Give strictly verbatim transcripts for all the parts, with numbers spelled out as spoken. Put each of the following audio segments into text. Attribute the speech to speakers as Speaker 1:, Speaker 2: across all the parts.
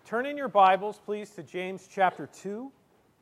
Speaker 1: Turn in your Bibles, please, to James chapter two.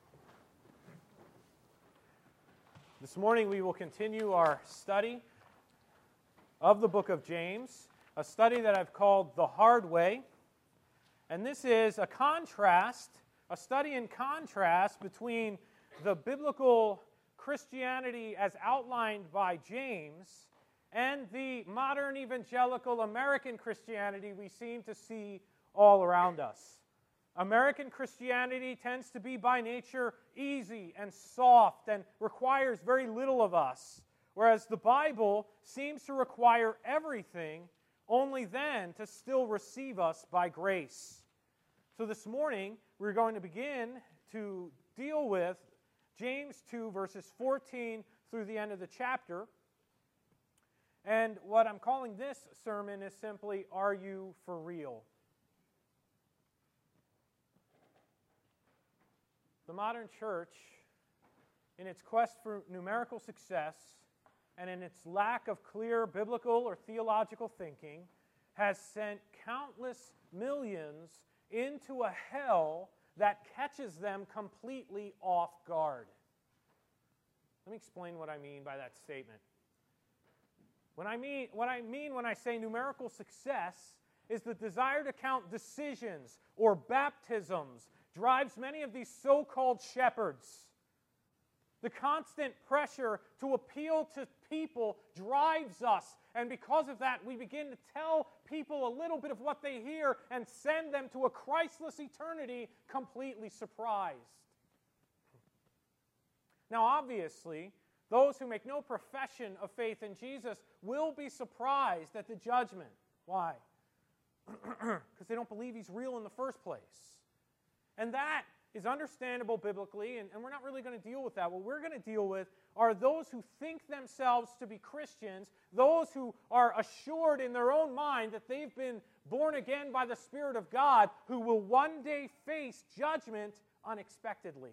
Speaker 1: This morning we will continue our study of the book of James, a study that I've called The Hard Way. And this is a contrast, a study in contrast between the biblical Christianity as outlined by James and the modern evangelical American Christianity we seem to see all around us. American Christianity tends to be by nature easy and soft and requires very little of us, whereas the Bible seems to require everything, only then to still receive us by grace. So this morning, we're going to begin to deal with James two, verses fourteen through the end of the chapter. And what I'm calling this sermon is simply, Are You for Real? The modern church, in its quest for numerical success and in its lack of clear biblical or theological thinking, has sent countless millions into a hell that catches them completely off guard. Let me explain what I mean by that statement. When I mean, what I mean when I say numerical success is the desire to count decisions or baptisms drives many of these so-called shepherds. The constant pressure to appeal to people drives us, and because of that, we begin to tell people a little bit of what they hear and send them to a Christless eternity completely surprised. Now, obviously, those who make no profession of faith in Jesus will be surprised at the judgment. Why? Because they don't believe he's real in the first place. And that is understandable biblically, and, and we're not really going to deal with that. What we're going to deal with are those who think themselves to be Christians, those who are assured in their own mind that they've been born again by the Spirit of God, who will one day face judgment unexpectedly.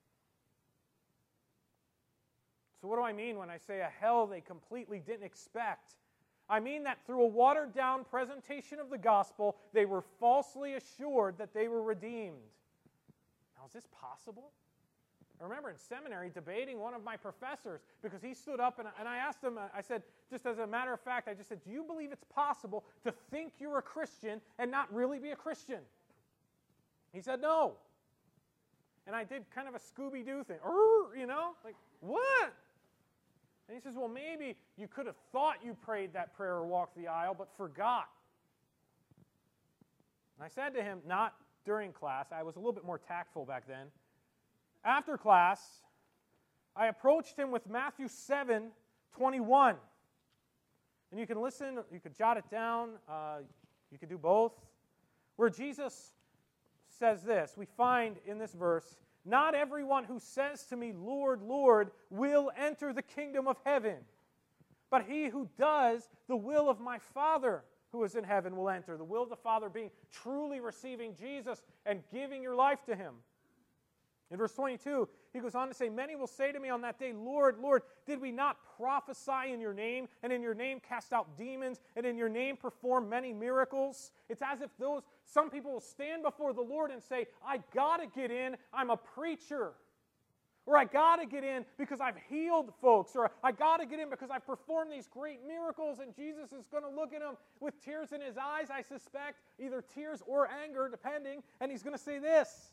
Speaker 1: So what do I mean when I say a hell they completely didn't expect? I mean that through a watered-down presentation of the gospel, they were falsely assured that they were redeemed. Now, is this possible? I remember in seminary debating one of my professors because he stood up and, and I asked him, I said, just as a matter of fact, I just said, do you believe it's possible to think you're a Christian and not really be a Christian? He said, no. And I did kind of a Scooby-Doo thing. You know, like, what? And he says, well, maybe you could have thought you prayed that prayer or walked the aisle, but forgot. And I said to him, not during class, I was a little bit more tactful back then. After class, I approached him with Matthew seven twenty-one. And you can listen, you could jot it down, uh, you could do both. Where Jesus says this, we find in this verse, not everyone who says to me, Lord, Lord, will enter the kingdom of heaven, but he who does the will of my Father who is in heaven will enter. The will of the Father being truly receiving Jesus and giving your life to him. In verse twenty-two, he goes on to say, many will say to me on that day, Lord, Lord, did we not prophesy in your name, and in your name cast out demons, and in your name perform many miracles? It's as if those some people will stand before the Lord and say, I got to get in, I'm a preacher. Or I got to get in because I've healed folks. Or I got to get in because I've performed these great miracles, and Jesus is going to look at him with tears in his eyes, I suspect, either tears or anger, depending, and he's going to say this,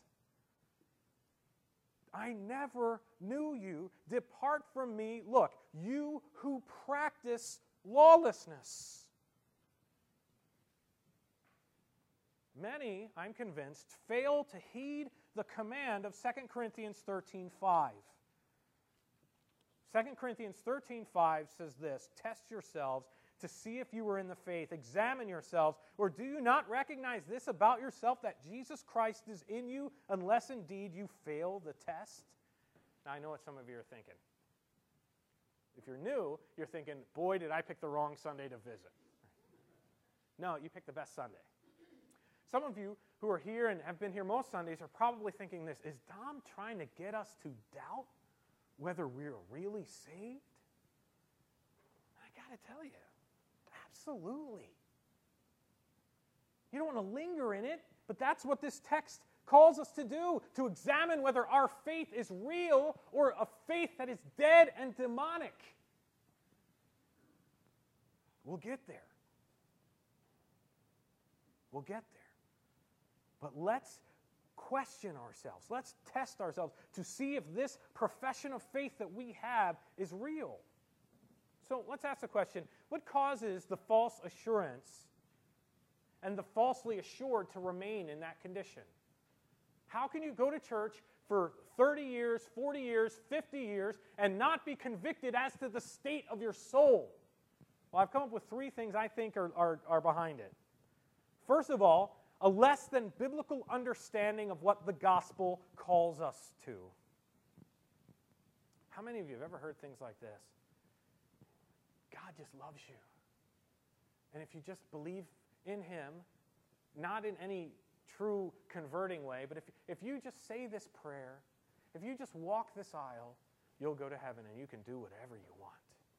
Speaker 1: I never knew you. Depart from me, look, you who practice lawlessness. Many, I'm convinced, fail to heed the command of Second Corinthians thirteen five. Second Corinthians thirteen five says this, test yourselves to see if you are in the faith. Examine yourselves. Or do you not recognize this about yourself, that Jesus Christ is in you, unless indeed you fail the test? Now, I know what some of you are thinking. If you're new, you're thinking, boy, did I pick the wrong Sunday to visit. No, you picked the best Sunday. Some of you who are here and have been here most Sundays are probably thinking this, is Dom trying to get us to doubt whether we're really saved? I got to tell you, absolutely. You don't want to linger in it. But that's what this text calls us to do, to examine whether our faith is real or a faith that is dead and demonic. We'll get there. We'll get there. But let's question ourselves. Let's test ourselves to see if this profession of faith that we have is real. So let's ask the question, what causes the false assurance and the falsely assured to remain in that condition? How can you go to church for thirty years, forty years, fifty years, and not be convicted as to the state of your soul? Well, I've come up with three things I think are, are, are behind it. First of all, a less than biblical understanding of what the gospel calls us to. How many of you have ever heard things like this? God just loves you. And if you just believe in Him, not in any true converting way, but if, if you just say this prayer, if you just walk this aisle, you'll go to heaven and you can do whatever you want.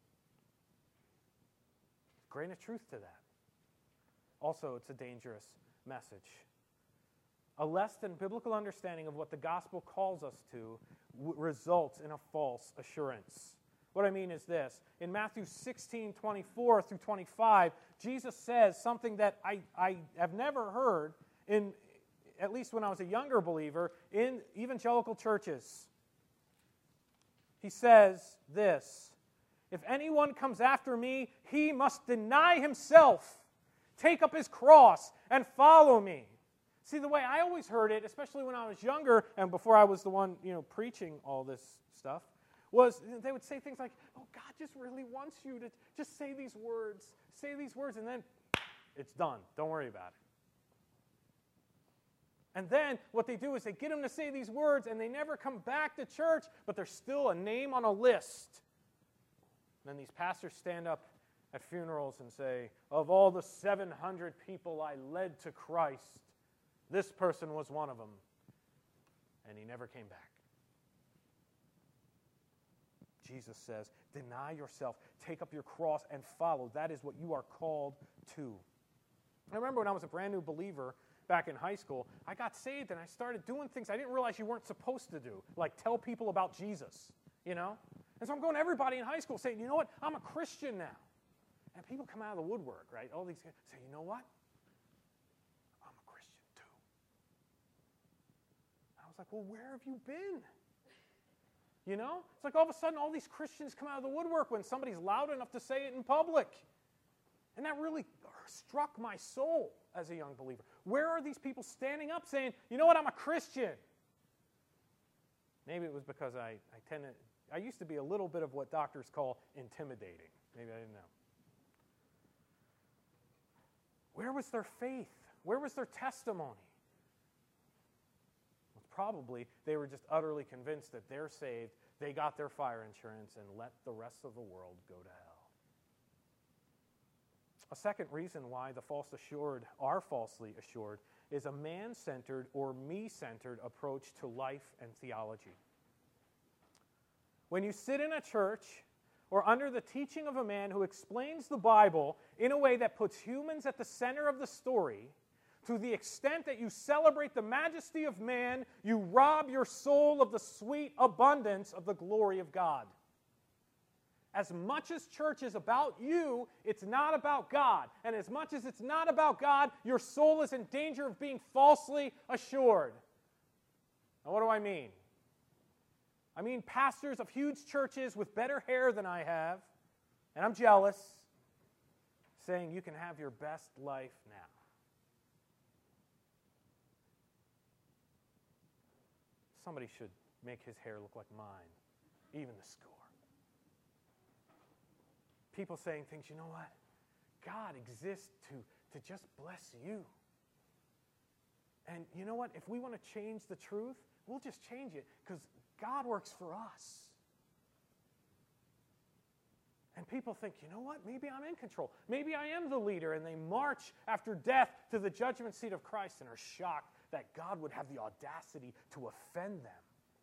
Speaker 1: Grain of truth to that. Also, it's a dangerous message. A less than biblical understanding of what the gospel calls us to w- results in a false assurance. What I mean is this. In Matthew sixteen, twenty-four through twenty-five, Jesus says something that I, I have never heard, in, at least when I was a younger believer, in evangelical churches. He says this, "If anyone comes after me, he must deny himself, take up his cross, and follow me." See, the way I always heard it, especially when I was younger and before I was the one, you know, preaching all this stuff, was they would say things like, "Oh, God just really wants you to just say these words, say these words, and then it's done. Don't worry about it." And then what they do is they get them to say these words, and they never come back to church, but there's still a name on a list. And then these pastors stand up at funerals and say, "Of all the seven hundred people I led to Christ, this person was one of them." And he never came back. Jesus says, deny yourself, take up your cross, and follow. That is what you are called to. I remember when I was a brand new believer back in high school, I got saved and I started doing things I didn't realize you weren't supposed to do, like tell people about Jesus, you know? And so I'm going to everybody in high school saying, "You know what? I'm a Christian now." And people come out of the woodwork, right? All these guys say, "You know what? I'm a Christian too." I was like, "Well, where have you been?" You know? It's like all of a sudden all these Christians come out of the woodwork when somebody's loud enough to say it in public. And that really struck my soul as a young believer. Where are these people standing up saying, "You know what? I'm a Christian"? Maybe it was because I, I tend to, I used to be a little bit of what doctors call intimidating. Maybe I didn't know. Where was their faith? Where was their testimony? Well, probably they were just utterly convinced that they're saved, they got their fire insurance, and let the rest of the world go to hell. A second reason why the false assured are falsely assured is a man-centered or me-centered approach to life and theology. When you sit in a church or under the teaching of a man who explains the Bible in a way that puts humans at the center of the story, to the extent that you celebrate the majesty of man, you rob your soul of the sweet abundance of the glory of God. As much as church is about you, it's not about God. And as much as it's not about God, your soul is in danger of being falsely assured. Now, what do I mean? I mean pastors of huge churches with better hair than I have, and I'm jealous, saying you can have your best life now. Somebody should make his hair look like mine, even the score. People saying things, "You know what? God exists to, to just bless you. And you know what? If we want to change the truth, we'll just change it because God works for us." And people think, "You know what? Maybe I'm in control. Maybe I am the leader." And they march after death to the judgment seat of Christ and are shocked that God would have the audacity to offend them.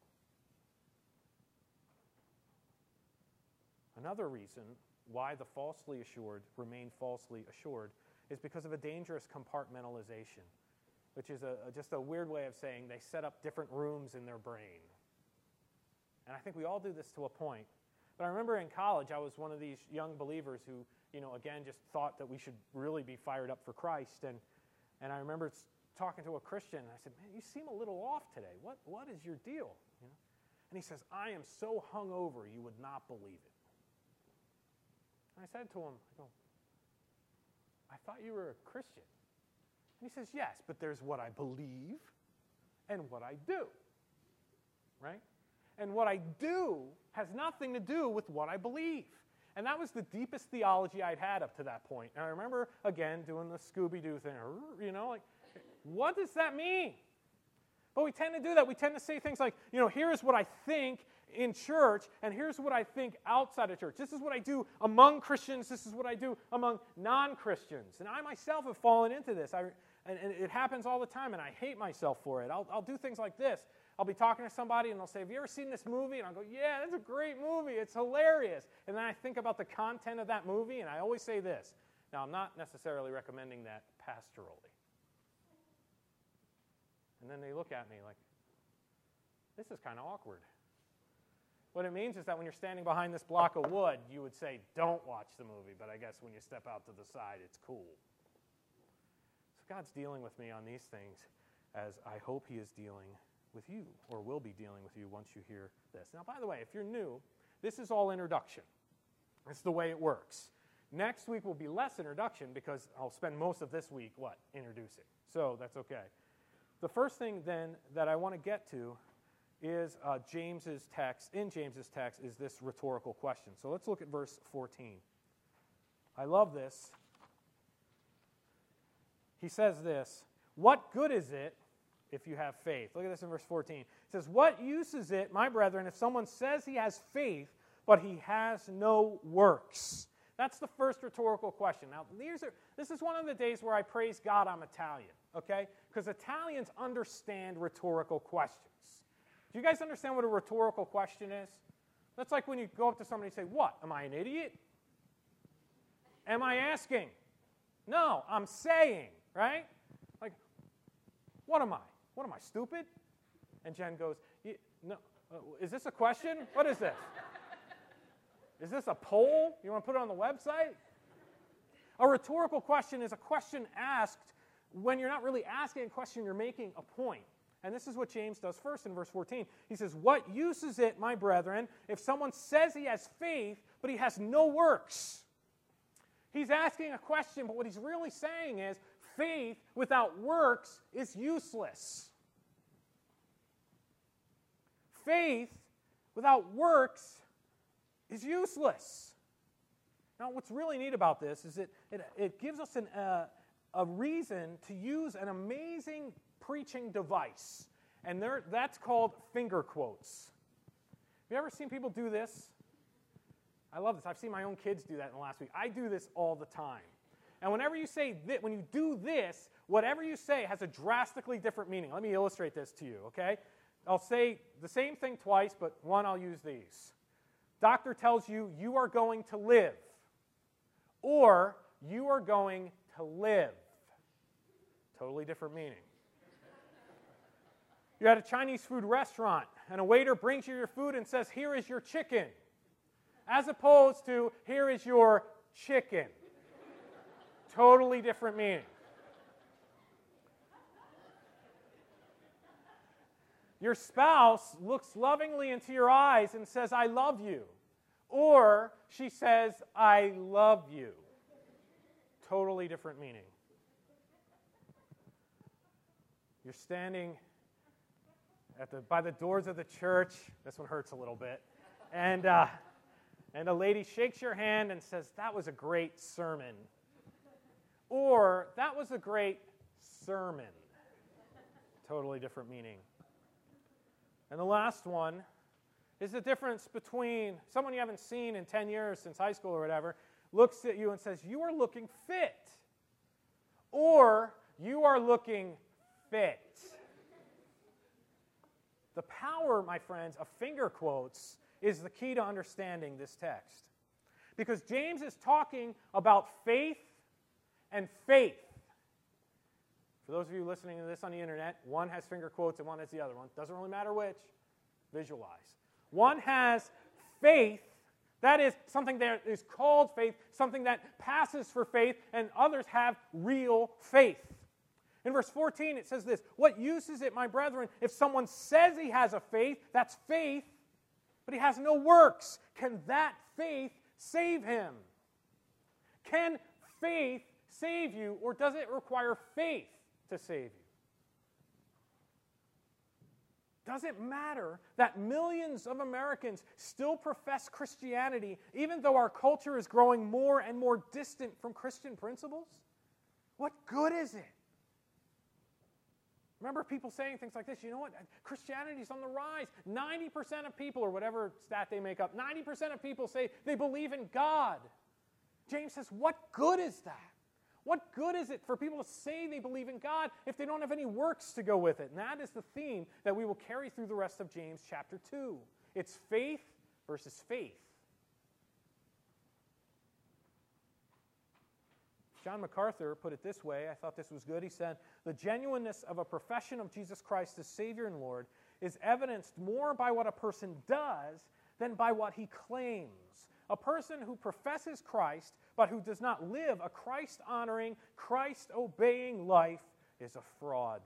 Speaker 1: Another reason why the falsely assured remain falsely assured is because of a dangerous compartmentalization. which is a, a, just a weird way of saying they set up different rooms in their brain. And I think we all do this to a point. But I remember in college, I was one of these young believers who, you know, again, just thought that we should really be fired up for Christ. And, and I remember talking to a Christian, and I said, man, you seem a little off today. What, what is your deal? You know? And he says, I am so hungover, you would not believe it. And I said to him, I go, I thought you were a Christian. And he says, yes, but there's what I believe and what I do, right? And what I do has nothing to do with what I believe. And that was the deepest theology I'd had up to that point. And I remember, again, doing the Scooby-Doo thing, you know, like, what does that mean? But we tend to do that. We tend to say things like, you know, here is what I think in church, and here's what I think outside of church. This is what I do among Christians. This is what I do among non-Christians. And I myself have fallen into this. I, and, and it happens all the time, and I hate myself for it. I'll, I'll do things like this. I'll be talking to somebody, and they'll say, have you ever seen this movie? And I'll go, yeah, that's a great movie. It's hilarious. And then I think about the content of that movie, and I always say this. Now, I'm not necessarily recommending that pastorally. And then they look at me like, this is kind of awkward. What it means is that when you're standing behind this block of wood, you would say, don't watch the movie, but I guess when you step out to the side, it's cool. So God's dealing with me on these things, as I hope he is dealing with you, or will be dealing with you once you hear this. Now, by the way, if you're new, this is all introduction. It's the way it works. Next week will be less introduction because I'll spend most of this week, what, introducing. So that's okay. The first thing then that I want to get to is uh, James's text, in James's text, is this rhetorical question. So let's look at verse fourteen. I love this. He says this, what good is it if you have faith? Look at this in verse fourteen. It says, what use is it, my brethren, if someone says he has faith, but he has no works? That's the first rhetorical question. Now, these are, this is one of the days where I praise God I'm Italian, okay? Because Italians understand rhetorical questions. Do you guys understand what a rhetorical question is? That's like when you go up to somebody and say, what, am I an idiot? Am I asking? No, I'm saying, right? Like, what am I? What am I, stupid? And Jen goes, no, uh, is this a question? What is this? Is this a poll? You want to put it on the website? A rhetorical question is a question asked when you're not really asking a question, you're making a point. And this is what James does first in verse fourteen. He says, what use is it, my brethren, if someone says he has faith, but he has no works? He's asking a question, but what he's really saying is, faith without works is useless. Faith without works is useless. Now, what's really neat about this is it, it, it gives us an, uh, a reason to use an amazing preaching device, and there, that's called finger quotes. Have you ever seen people do this? I love this. I've seen my own kids do that in the last week. I do this all the time. And whenever you say this, when you do this, whatever you say has a drastically different meaning. Let me illustrate this to you, okay? I'll say the same thing twice, but one, I'll use these. Doctor tells you you are going to live, or you are going to live. Totally different meaning. You're at a Chinese food restaurant, and a waiter brings you your food and says, here is your chicken, as opposed to, here is your chicken. Totally different meaning. Your spouse looks lovingly into your eyes and says, I love you. Or she says, I love you. Totally different meaning. You're standing at the, by the doors of the church. This one hurts a little bit. And, uh, and a lady shakes your hand and says, that was a great sermon. Or, that was a great sermon. Totally different meaning. And the last one is the difference between someone you haven't seen in ten years since high school or whatever looks at you and says, you are looking fit. Or, you are looking fit. The power, my friends, of finger quotes is the key to understanding this text. Because James is talking about faith and faith. For those of you listening to this on the internet, one has finger quotes and one has the other one. Doesn't really matter which. Visualize. One has faith, that is something that is called faith, something that passes for faith, and others have real faith. In verse fourteen, it says this, "What use is it, my brethren, if someone says he has a faith, that's faith, but he has no works? Can that faith save him?" Can faith save you, or does it require faith to save you? Does it matter that millions of Americans still profess Christianity, even though our culture is growing more and more distant from Christian principles? What good is it? Remember people saying things like this, you know what, Christianity is on the rise. ninety percent of people, or whatever stat they make up, ninety percent of people say they believe in God. James says, what good is that? What good is it for people to say they believe in God if they don't have any works to go with it? And that is the theme that we will carry through the rest of James chapter two. It's faith versus faith. John MacArthur put it this way. I thought this was good. He said, "The genuineness of a profession of Jesus Christ as Savior and Lord is evidenced more by what a person does than by what he claims. A person who professes Christ but who does not live a Christ-honoring, Christ-obeying life is a fraud."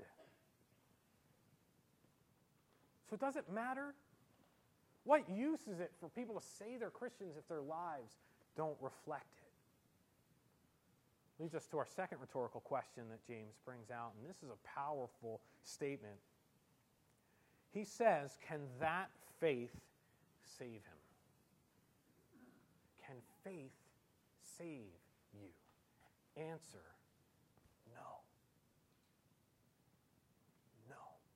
Speaker 1: So does it matter? What use is it for people to say they're Christians if their lives don't reflect it? Leads us to our second rhetorical question that James brings out, and this is a powerful statement. He says, can that faith save him? Can faith save you? Answer, no. No.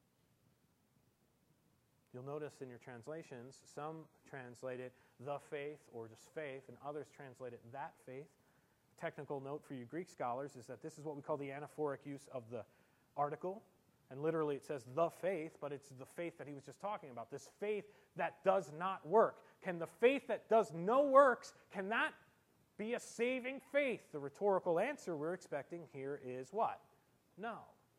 Speaker 1: You'll notice in your translations, some translate it the faith or just faith, and others translate it that faith. Technical note for you Greek scholars is that this is what we call the anaphoric use of the article. And literally it says the faith, but it's the faith that he was just talking about. This faith that does not work. Can the faith that does no works, can that be a saving faith? The rhetorical answer we're expecting here is what? No.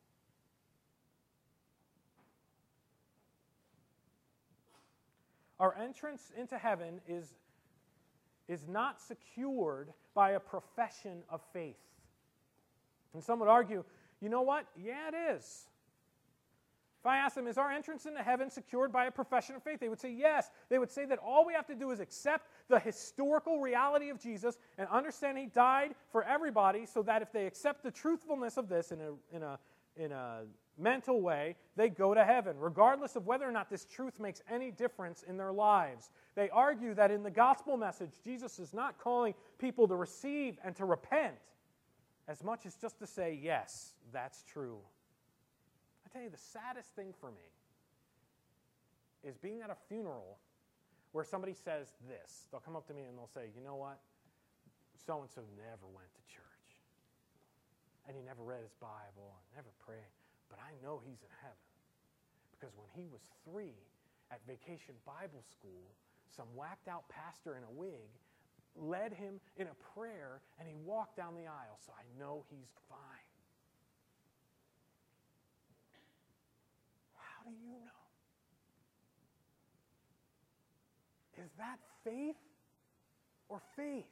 Speaker 1: Our entrance into heaven is, is not secured by a profession of faith. And some would argue, you know what? Yeah, it is. If I ask them, is our entrance into heaven secured by a profession of faith? They would say yes. They would say that all we have to do is accept the historical reality of Jesus and understand he died for everybody, so that if they accept the truthfulness of this in a, in a, in a mental way, they go to heaven, regardless of whether or not this truth makes any difference in their lives. They argue that in the gospel message, Jesus is not calling people to receive and to repent as much as just to say, yes, that's true. I tell you, the saddest thing for me is being at a funeral where somebody says this. They'll come up to me and they'll say, you know what? So-and-so never went to church. And he never read his Bible and never prayed. But I know he's in heaven. Because when he was three at Vacation Bible School, some whacked-out pastor in a wig led him in a prayer, and he walked down the aisle, so I know he's fine. How do you know? Is that faith or faith?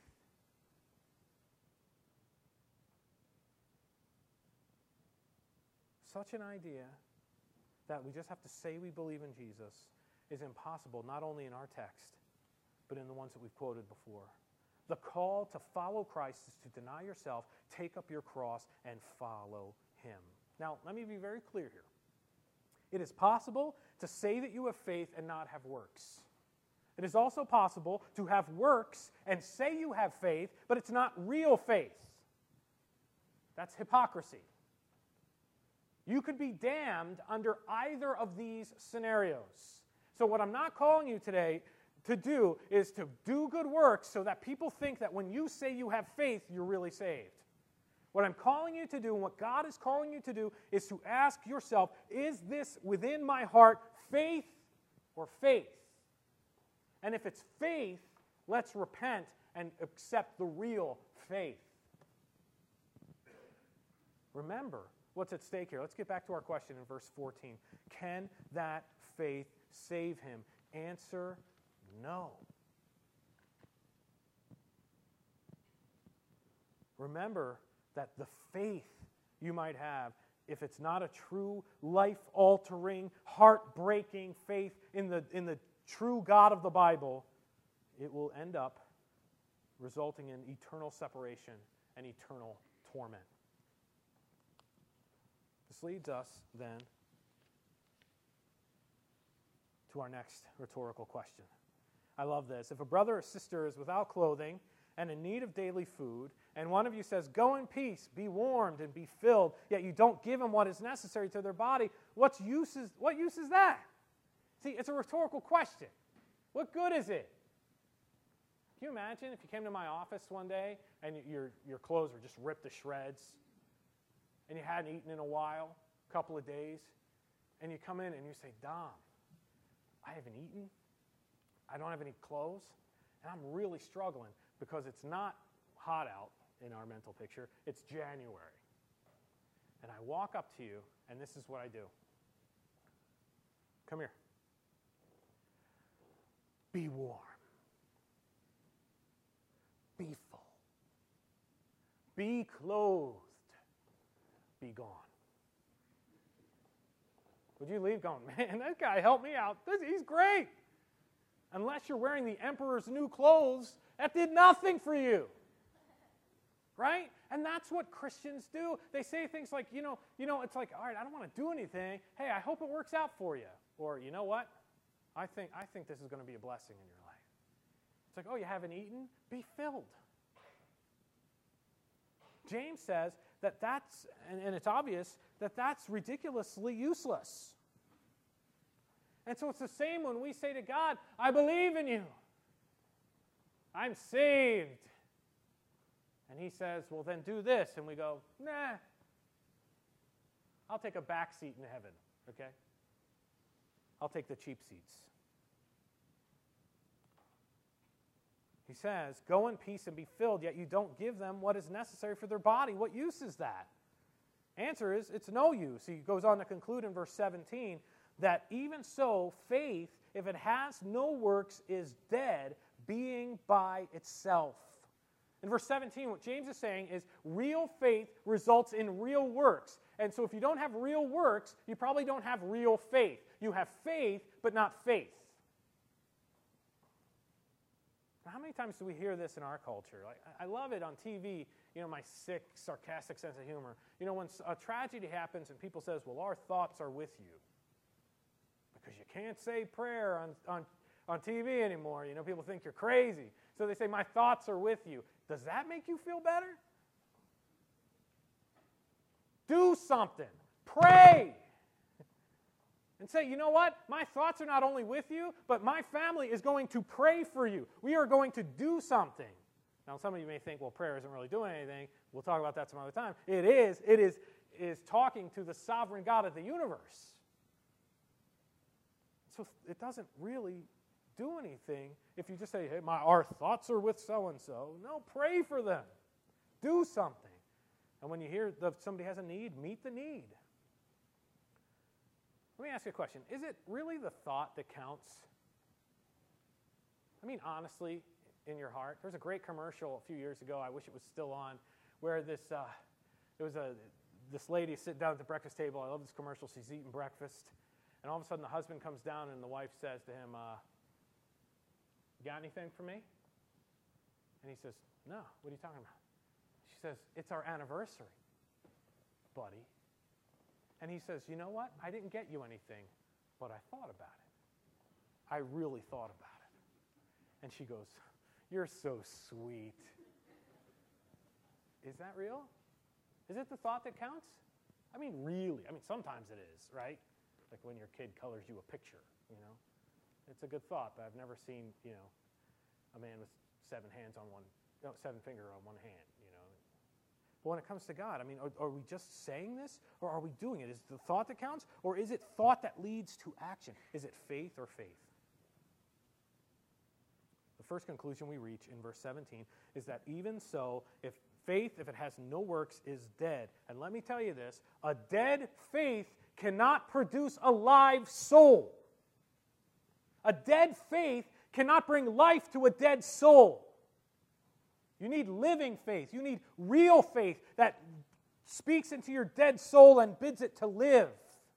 Speaker 1: Such an idea that we just have to say we believe in Jesus is impossible, not only in our text, but in the ones that we've quoted before. The call to follow Christ is to deny yourself, take up your cross, and follow him. Now, let me be very clear here. It is possible to say that you have faith and not have works. It is also possible to have works and say you have faith, but it's not real faith. That's hypocrisy. You could be damned under either of these scenarios. So what I'm not calling you today to do is to do good works so that people think that when you say you have faith, you're really saved. What I'm calling you to do, and what God is calling you to do, is to ask yourself, is this within my heart faith or faith? And if it's faith, let's repent and accept the real faith. Remember, what's at stake here? Let's get back to our question in verse fourteen. Can that faith save him? Answer, no. Remember that the faith you might have, if it's not a true life-altering, heart-breaking faith in the, in the true God of the Bible, it will end up resulting in eternal separation and eternal torment. This leads us, then, to our next rhetorical question. I love this. If a brother or sister is without clothing and in need of daily food, and one of you says, "Go in peace, be warmed and be filled," yet you don't give them what is necessary to their body, what's use is, what use is that? See, it's a rhetorical question. What good is it? Can you imagine if you came to my office one day and your, your clothes were just ripped to shreds and you hadn't eaten in a while, a couple of days, and you come in and you say, "Dom, I haven't eaten, I don't have any clothes, and I'm really struggling because it's not hot out in our mental picture, it's January." And I walk up to you, and this is what I do. Come here. Be warm. Be full. Be clothed. Be gone. Would you leave going, "Man, that guy helped me out. This, he's great." Unless you're wearing the emperor's new clothes, that did nothing for you. Right? And that's what Christians do. They say things like, you know, you know, it's like, "All right, I don't want to do anything. Hey, I hope it works out for you." Or, "You know what? I think I think this is going to be a blessing in your life." It's like, "Oh, you haven't eaten? Be filled." James says that that's, and, and it's obvious, that that's ridiculously useless. And so it's the same when we say to God, "I believe in you. I'm saved." And he says, "Well, then do this." And we go, "Nah, I'll take a back seat in heaven, okay? I'll take the cheap seats." He says, "Go in peace and be filled, yet you don't give them what is necessary for their body." What use is that? Answer is, it's no use. He goes on to conclude in verse seventeen that even so, faith, if it has no works, is dead, being by itself. In verse seventeen, what James is saying is real faith results in real works. And so if you don't have real works, you probably don't have real faith. You have faith, but not faith. Now, how many times do we hear this in our culture? Like, I love it on T V, you know, my sick, sarcastic sense of humor. You know, when a tragedy happens and people says, "Well, our thoughts are with you." Because you can't say prayer on, on, on T V anymore. You know, people think you're crazy. So they say, "My thoughts are with you." Does that make you feel better? Do something. Pray. And say, "You know what? My thoughts are not only with you, but my family is going to pray for you. We are going to do something." Now, some of you may think, "Well, prayer isn't really doing anything." We'll talk about that some other time. It is. It is, is talking to the sovereign God of the universe. So it doesn't really do anything if you just say, "Hey, my, our thoughts are with so-and-so." No, pray for them. Do something. And when you hear that somebody has a need, meet the need. Let me ask you a question. Is it really the thought that counts? I mean, honestly, in your heart. There was a great commercial a few years ago, I wish it was still on, where this, uh, there was a, this lady sitting down at the breakfast table. I love this commercial. She's eating breakfast. And all of a sudden, the husband comes down, and the wife says to him, uh, "Got anything for me?" And he says, "No, what are you talking about?" She says, "It's our anniversary, buddy." And he says, "You know what? I didn't get you anything, but I thought about it. I really thought about it." And she goes, "You're so sweet." Is that real? Is it the thought that counts? I mean, really. I mean, sometimes it is, right? Like when your kid colors you a picture, you know. It's a good thought, but I've never seen, you know, a man with seven hands on one, no, seven finger on one hand, you know. But when it comes to God, I mean, are, are we just saying this, or are we doing it? Is it the thought that counts, or is it thought that leads to action? Is it faith or faith? The first conclusion we reach in verse seventeen is that even so, if Faith, if it has no works, is dead. And let me tell you this, a dead faith cannot produce a live soul. A dead faith cannot bring life to a dead soul. You need living faith. You need real faith that speaks into your dead soul and bids it to live.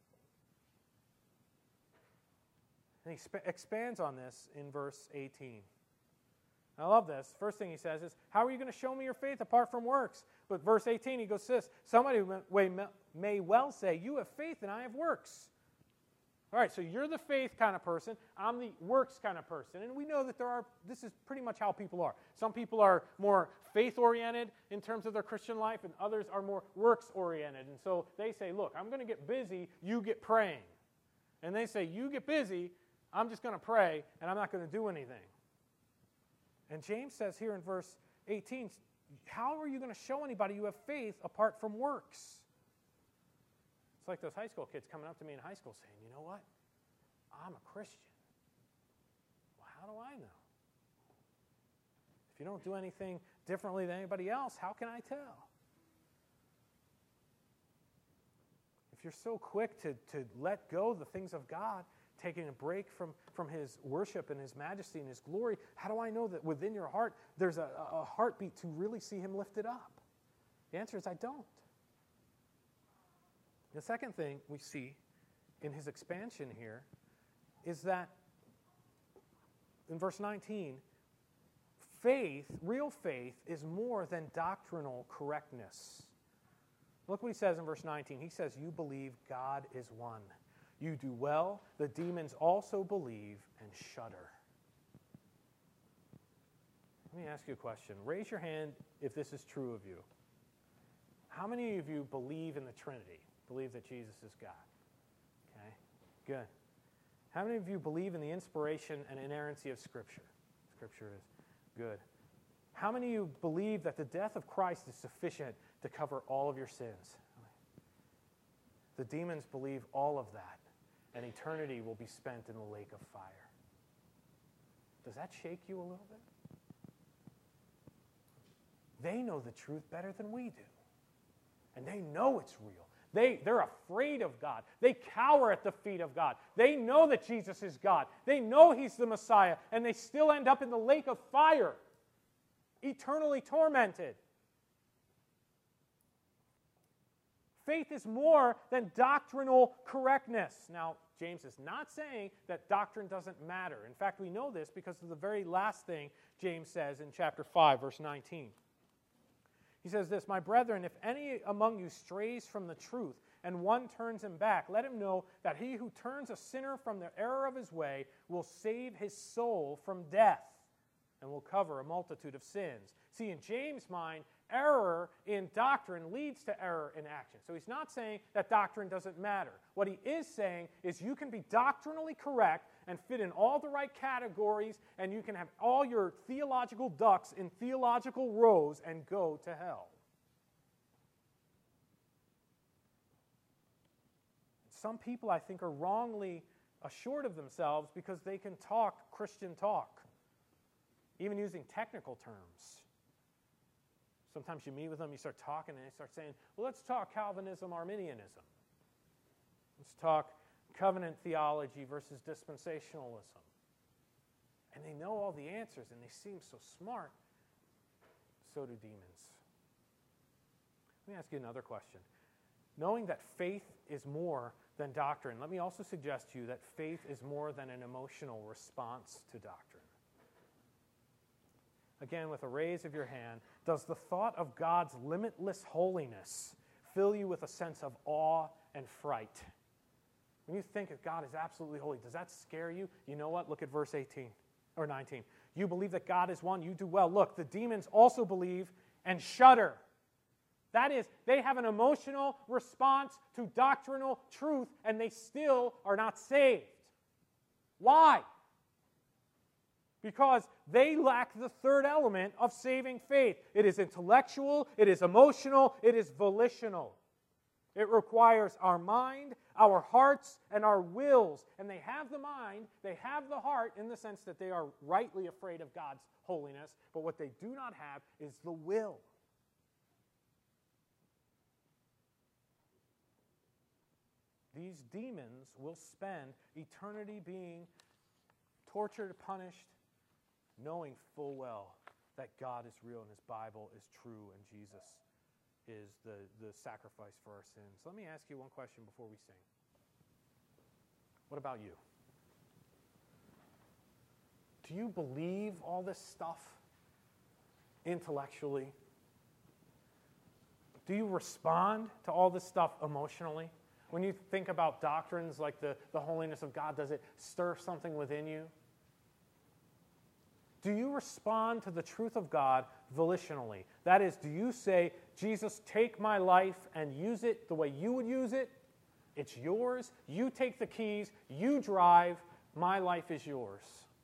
Speaker 1: And he sp- expands on this in verse eighteen. I love this. First thing he says is, how are you going to show me your faith apart from works? But verse eighteen, he goes this, somebody may well say, you have faith and I have works. All right, so you're the faith kind of person, I'm the works kind of person. And we know that there are, this is pretty much how people are. Some people are more faith-oriented in terms of their Christian life, and others are more works-oriented. And so they say, look, I'm going to get busy, you get praying. And they say, you get busy, I'm just going to pray, and I'm not going to do anything. And James says here in verse eighteen, how are you going to show anybody you have faith apart from works? It's like those high school kids coming up to me in high school saying, you know what? I'm a Christian. Well, how do I know? If you don't do anything differently than anybody else, how can I tell? If you're so quick to, to let go the things of God, taking a break from, from His worship and His majesty and His glory, how do I know that within your heart there's a, a heartbeat to really see Him lifted up? The answer is I don't. The second thing we see in his expansion here is that in verse nineteen, faith, real faith, is more than doctrinal correctness. Look what he says in verse nineteen. He says, you believe God is one. You do well. The demons also believe and shudder. Let me ask you a question. Raise your hand if this is true of you. How many of you believe in the Trinity? Believe that Jesus is God? Okay, good. How many of you believe in the inspiration and inerrancy of Scripture? Scripture is good. How many of you believe that the death of Christ is sufficient to cover all of your sins? The demons believe all of that, and eternity will be spent in the lake of fire. Does that shake you a little bit? They know the truth better than we do, and they know it's real. They, they're afraid of God. They cower at the feet of God. They know that Jesus is God. They know He's the Messiah, and they still end up in the lake of fire, eternally tormented. Faith is more than doctrinal correctness. Now, James is not saying that doctrine doesn't matter. In fact, we know this because of the very last thing James says in chapter five, verse nineteen. He says this, my brethren, if any among you strays from the truth, and one turns him back, let him know that he who turns a sinner from the error of his way will save his soul from death, and will cover a multitude of sins. See, in James' mind, error in doctrine leads to error in action. So he's not saying that doctrine doesn't matter. What he is saying is you can be doctrinally correct and fit in all the right categories, and you can have all your theological ducks in theological rows and go to hell. Some people, I think, are wrongly assured of themselves because they can talk Christian talk, even using technical terms. Sometimes you meet with them, you start talking, and they start saying, well, let's talk Calvinism, Arminianism. Let's talk covenant theology versus dispensationalism. And they know all the answers, and they seem so smart. So do demons. Let me ask you another question. Knowing that faith is more than doctrine, let me also suggest to you that faith is more than an emotional response to doctrine. Again, with a raise of your hand, does the thought of God's limitless holiness fill you with a sense of awe and fright? When you think that God is absolutely holy, does that scare you? You know what? Look at verse eighteen or nineteen. You believe that God is one, you do well. Look, the demons also believe and shudder. That is, they have an emotional response to doctrinal truth, and they still are not saved. Why? Because they lack the third element of saving faith. It is intellectual, it is emotional, it is volitional. It requires our mind, our hearts, and our wills. And they have the mind, they have the heart in the sense that they are rightly afraid of God's holiness, but what they do not have is the will. these demons will spend eternity being tortured, punished, knowing full well that God is real and his Bible is true and Jesus is the, the sacrifice for our sins. Let me ask you one question before we sing. What about you? Do you believe all this stuff intellectually? Do you respond to all this stuff emotionally? When you think about doctrines like the, the holiness of God, does it stir something within you? Do you respond to the truth of God volitionally? That is, do you say, Jesus, take my life and use it the way you would use it? It's yours. You take the keys. You drive. My life is yours.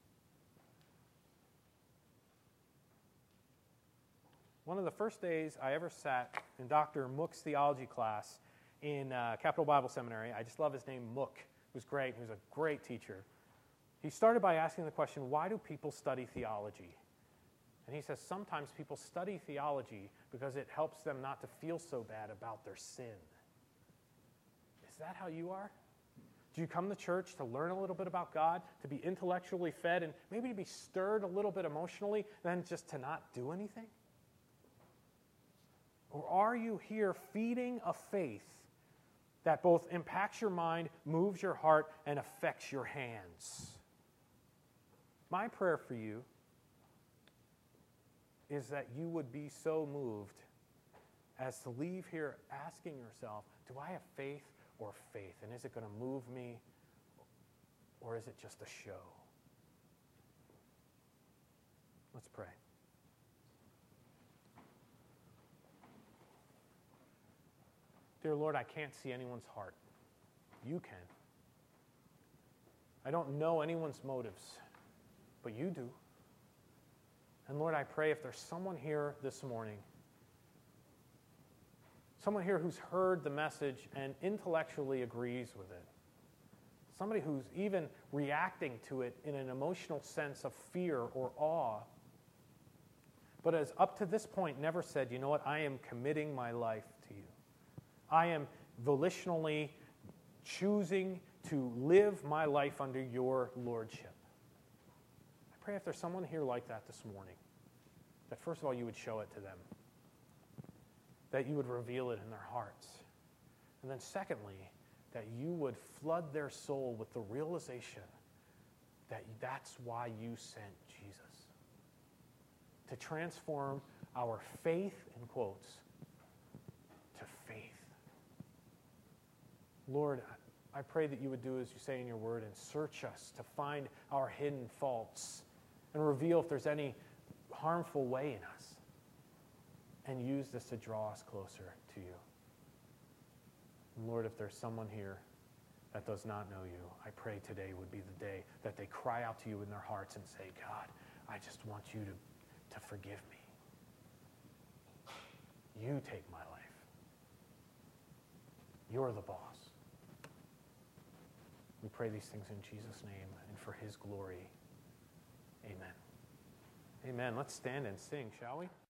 Speaker 1: One of the first days I ever sat in Doctor Mook's theology class in uh, Capital Bible Seminary, I just love his name, Mook. He was great. He was a great teacher. He started by asking the question, why do people study theology? And he says sometimes people study theology because it helps them not to feel so bad about their sin. Is that how you are? Do you come to church to learn a little bit about God, to be intellectually fed, and maybe to be stirred a little bit emotionally, then just to not do anything? Or are you here feeding a faith that both impacts your mind, moves your heart, and affects your hands? My prayer for you is that you would be so moved as to leave here asking yourself, do I have faith or faith? And is it going to move me, or is it just a show? Let's pray. Dear Lord, I can't see anyone's heart. You can. I don't know anyone's motives, but you do. And Lord, I pray if there's someone here this morning, someone here who's heard the message and intellectually agrees with it, somebody who's even reacting to it in an emotional sense of fear or awe, but has up to this point never said, you know what, I am committing my life to you. I am volitionally choosing to live my life under your lordship. I pray if there's someone here like that this morning, that first of all you would show it to them, that you would reveal it in their hearts, and then secondly, that you would flood their soul with the realization that that's why you sent Jesus, to transform our faith, in quotes, to faith. Lord, I pray that you would do as you say in your word and search us to find our hidden faults and reveal if there's any harmful way in us, and use this to draw us closer to you. And Lord, if there's someone here that does not know you, I pray today would be the day that they cry out to you in their hearts and say, God, I just want you to, to forgive me. You take my life. You're the boss. We pray these things in Jesus' name and for his glory. Amen. Amen. Let's stand and sing, shall we?